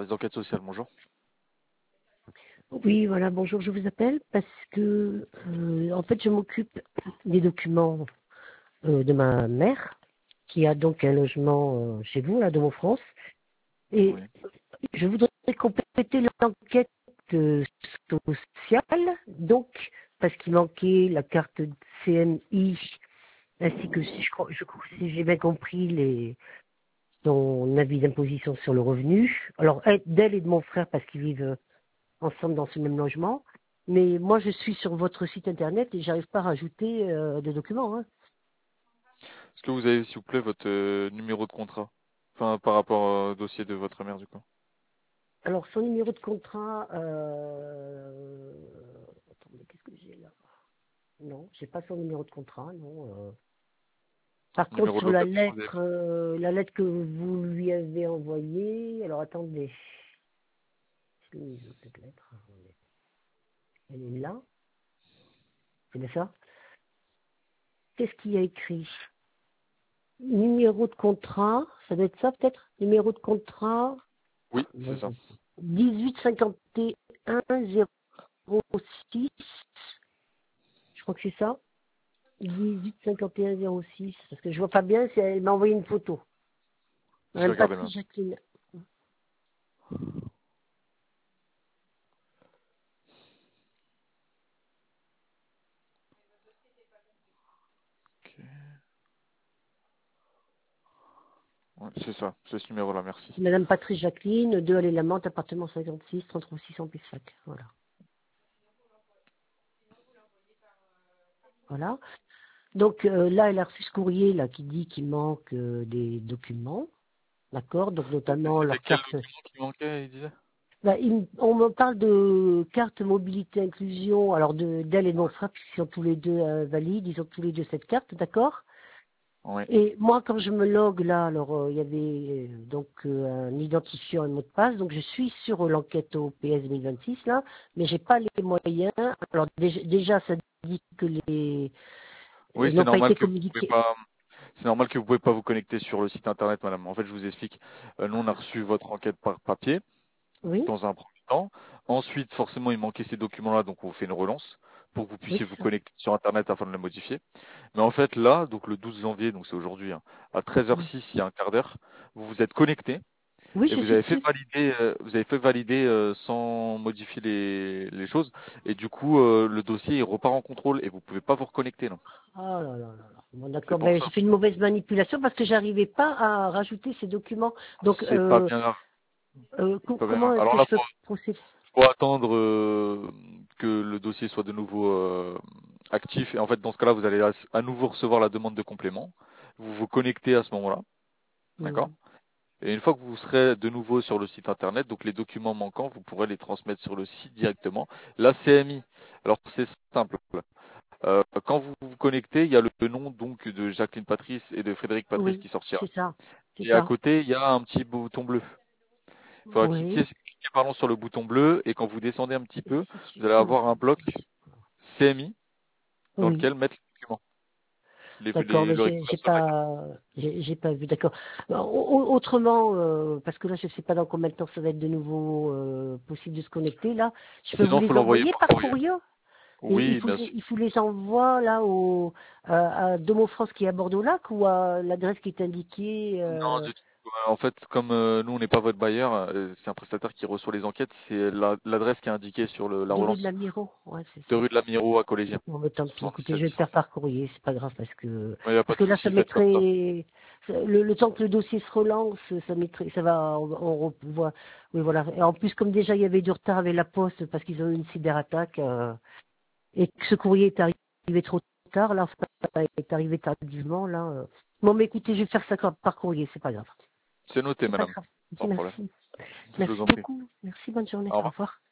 service d'enquête sociale, bonjour. Oui, voilà, bonjour, je vous appelle parce que, en fait, je m'occupe des documents de ma mère, qui a donc un logement chez vous, là, de mon France, et Oui. je voudrais compléter l'enquête sociale, donc, parce qu'il manquait la carte CMI, ainsi que, si j'ai bien compris, son avis d'imposition sur le revenu. Alors, d'elle et de mon frère, parce qu'ils vivent ensemble dans ce même logement. Mais moi, je suis sur votre site internet et j'arrive pas à rajouter des documents. Hein. Est-ce que vous avez, s'il vous plaît, votre numéro de contrat? Enfin, par rapport au dossier de votre mère, du coup. Alors, son numéro de contrat, attendez, qu'est-ce que j'ai là? Non, j'ai pas son numéro de contrat, non. Par contre, Numéro de sur la location, vous avez... lettre que vous lui avez envoyée, alors attendez. Cette lettre, elle est là, c'est bien ça? Qu'est-ce qu'il y a écrit? Numéro de contrat, ça doit être ça peut-être? Numéro de contrat, Oui, c'est ça. 185106, je crois que c'est ça. 185106, parce que je vois pas bien si elle m'a envoyé une photo. Je vais Madame regarder, madame. Patrice Jacqueline. Ok. Ouais, c'est ça, c'est ce numéro-là, merci. Madame Patrice Jacqueline, 2 allée la Menthe, appartement 56, 33 600 Pissac. Voilà. Voilà. Donc là, elle a reçu ce courrier là qui dit qu'il manque des documents. D'accord, donc notamment C'était leur quel carte. document qui manquait, il disait? Bah, on me parle de carte mobilité inclusion, alors d'elle et de mon frère, puisqu'ils sont tous les deux valides, ils ont tous les deux cette carte, d'accord. Oui. Et moi, quand je me log là, alors il y avait donc un identifiant, un mot de passe, donc je suis sur l'enquête au PS 2026 là, mais j'ai pas les moyens. Alors déjà, ça dit que les Oui, c'est n'ont pas normal été que vous pouvez communiqués. pas. C'est normal que vous pouvez pas vous connecter sur le site internet, madame. En fait, je vous explique. Nous, on a reçu votre enquête par papier Oui, dans un premier temps. Ensuite, forcément, il manquait ces documents-là, donc on vous fait une relance pour que vous oui, puissiez vous c'est ça. connecter sur internet afin de les modifier. Mais en fait, là, donc le 12 janvier, donc c'est aujourd'hui, hein, à Oui, 13h06, il y a un quart d'heure, vous vous êtes connecté oui, et je suis dessus. vous avez fait valider sans modifier les choses. Et du coup, le dossier il repart en contrôle et vous pouvez pas vous reconnecter, non. Oh là là là là. Bon, C'est d'accord. pour Ben, ça. j'ai fait une mauvaise manipulation parce que j'arrivais pas à rajouter ces documents. Donc, C'est pas bien grave. C'est pas bien comment grave. est-ce Alors que là, je peux procéder? faut attendre que le dossier soit de nouveau actif. Et en fait, dans ce cas-là, vous allez à nouveau recevoir la demande de complément. Vous vous connectez à ce moment-là. D'accord? Hmm. Et une fois que vous serez de nouveau sur le site internet, donc les documents manquants, vous pourrez les transmettre sur le site directement. La CMI. Alors c'est simple. Quand vous vous connectez, il y a le nom donc de Jacqueline Patrice et de Frédéric Patrice Oui, qui sortira. c'est ça. C'est Et à ça. côté, il y a un petit bouton bleu. Il faudra Oui. cliquer pardon, sur le bouton bleu et quand vous descendez un petit peu, vous allez Oh, avoir un bloc CMI dans oui. lequel mettre les documents. D'accord, mais Le récupération. j'ai pas vu. D'accord. Autrement, parce que là, je sais pas dans combien de temps ça va être de nouveau possible de se connecter. Là, je peux vous Sinon, il faut les l'envoyer envoyer par par courrier. courrier. Et Oui, bien sûr. il faut les envoyer là à Domo France qui est à Bordeaux-Lac ou à l'adresse qui est indiquée. Non, du tout. En fait, comme nous, on n'est pas votre bailleur, c'est un prestataire qui reçoit les enquêtes, c'est l'adresse qui est indiquée sur la De rue de la relance Miro, ouais, c'est de ça. rue de la Miro à Collégien. Bon, mais tant pis, écoutez, je 77 vais le faire 805. par courrier, c'est pas grave Il n'y a pas parce de que là, ça souci, faites comme ça. mettrait le temps que le dossier se relance, ça mettrait, ça va, voit, oui voilà. Et en plus, comme déjà il y avait du retard avec la poste parce qu'ils ont eu une cyberattaque et que ce courrier est arrivé trop tard, là, enfin, est arrivé tardivement, là. Bon, mais écoutez, je vais faire ça par courrier, c'est pas grave. C'est noté, C'est pas madame. grave. Sans problème. Merci. Je vous Merci en prie. beaucoup. Merci, bonne journée. Au Au revoir. revoir.